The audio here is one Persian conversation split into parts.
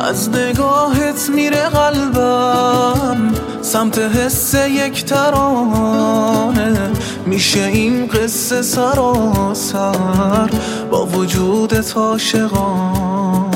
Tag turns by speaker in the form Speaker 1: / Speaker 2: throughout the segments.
Speaker 1: از نگاهت میره قلبم سمت حس یک ترانه، میشه این قصه سراسر با وجودت عاشقانه.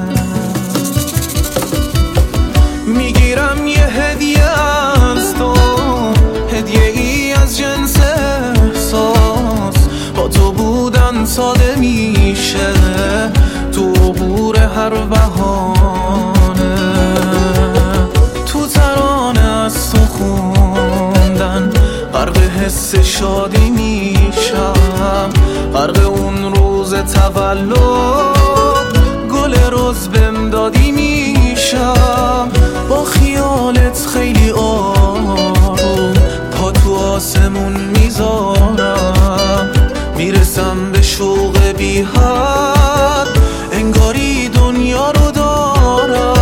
Speaker 1: میگیرم یه هدیه از تو، هدیه ای از جنس احساس، با تو بودن ساده میشه تو عبور هر بهانه. تو ترانه از تو خوندن غرق حس شادی میشم، غرق اون روز تولد گل رز بهم دادی میشم. با خیالت خیلی آروم پا تو آسمون میذارم، میرسم به شوق بی حد انگاری دنیا رو دارم.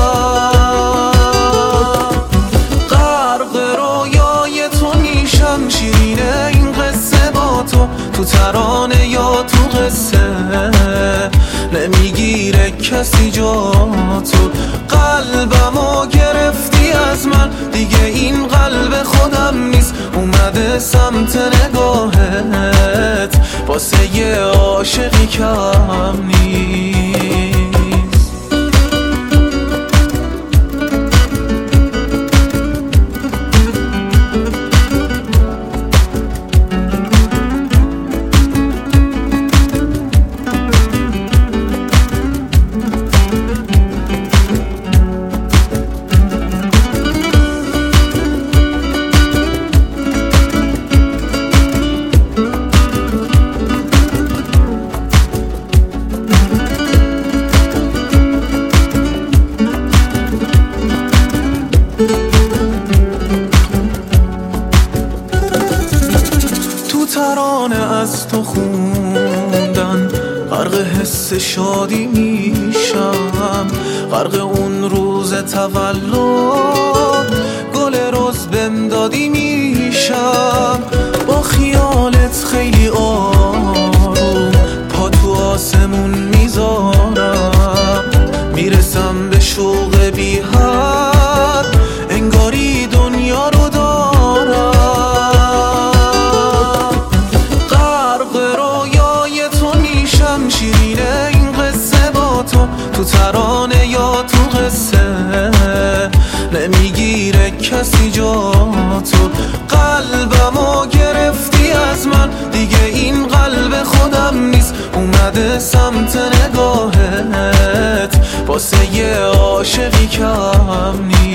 Speaker 1: غرق رویای تو میشم، شیرینه این قصه با تو ترانه یا تو قصه نمیگیره کسی جا تو. قلبمو گرفتی از من، دیگه این قلب خودم نیست، اومده سمت نگاهت واسه یه عاشقی کم نیست. ترانه از تو خوندن غرق حس شادی میشم، غرق اون روز تولد گل رز بهم دادی میشم. با خیالت خیلی آروم پا تو آسمون میذارم، میرسم به شوق بی حد انگاری دنیا رو دارم. شیرینه این قصه با تو ترانه یا تو قصه نمیگیره کسی جا تو. قلبمو گرفتی از من، دیگه این قلب خودم نیست، اومده سمت نگاهت واسه یه عاشقی کم نیست.